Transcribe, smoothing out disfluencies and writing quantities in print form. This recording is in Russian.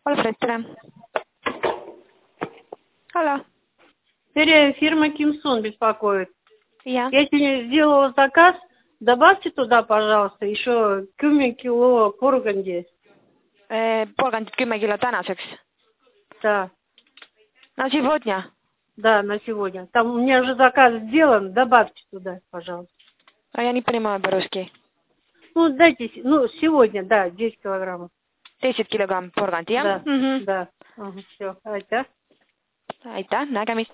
Alfred, tere. Алло. Фирма Кимсон беспокоит. Я. Я сегодня сделала заказ. Добавьте туда, пожалуйста, еще 10 кило порганди. Porgandit 10 kilo tänaseks. Да. На сегодня? Да, на сегодня. Там у меня уже заказ сделан. Добавьте туда, пожалуйста. А я не понимаю по-русски. Ну, дайте, сегодня, да, 10 килограммов. 10 kilogramm porgandi, jah? Да, да. Ага, все. Aitäh. Aitäh, nägemist.